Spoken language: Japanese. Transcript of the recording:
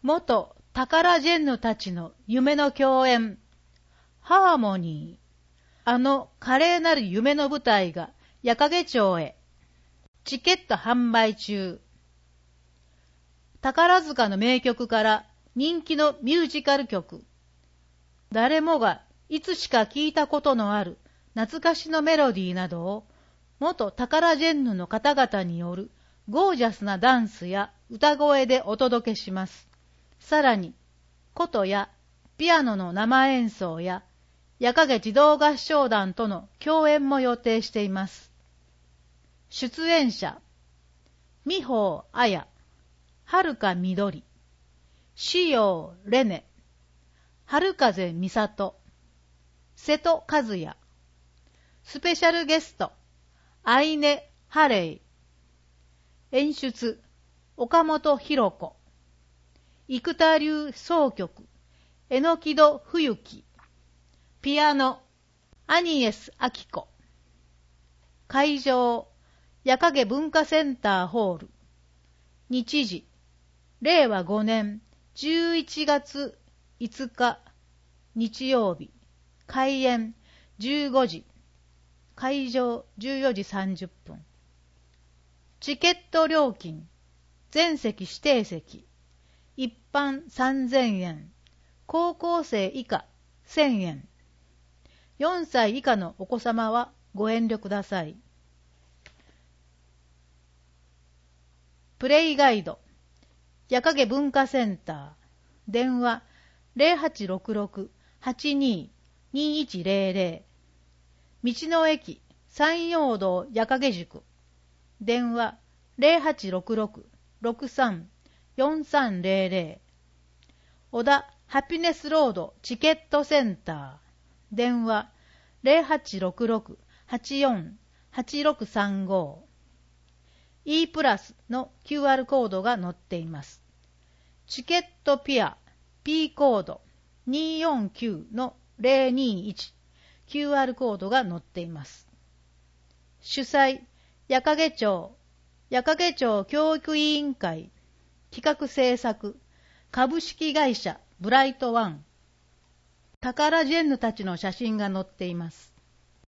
元タカラジェンヌたちの夢の共演、ハーモニー。華麗なる夢の舞台が矢掛町へ。チケット販売中。宝塚の名曲から人気のミュージカル曲。誰もがいつしか聞いたことのある懐かしのメロディーなどを元タカラジェンヌの方々によるゴージャスなダンスや歌声でお届けします。さらに、琴やピアノの生演奏や矢掛児童合唱団との共演も予定しています。出演者、美穂彩、遥か緑、紫陽レネ、春風美里、瀬戸和也、スペシャルゲスト、相根ハレイ、演出、岡本博子、生田流総曲、榎戸冬樹、ピアノ、アニエス明子、会場、矢掛文化センターホール、日時、令和5年11月5日日曜日、開演15時、会場14時30分。チケット料金、全席指定席、一般3000円、高校生以下1000円。4歳以下のお子様はご遠慮ください。プレイガイド、矢掛文化センター、電話 0866-82-2100、道の駅山陽道矢掛塾、電話 0866-63-4300、小田ハピネスロードチケットセンター、電話 0866-84-8635、E プラスの QR コードが載っています。チケットピア P コード249の021、QR コードが載っています。主催、矢掛町教育委員会、企画制作、株式会社ブライトワン。タカラジェンヌたちの写真が載っています。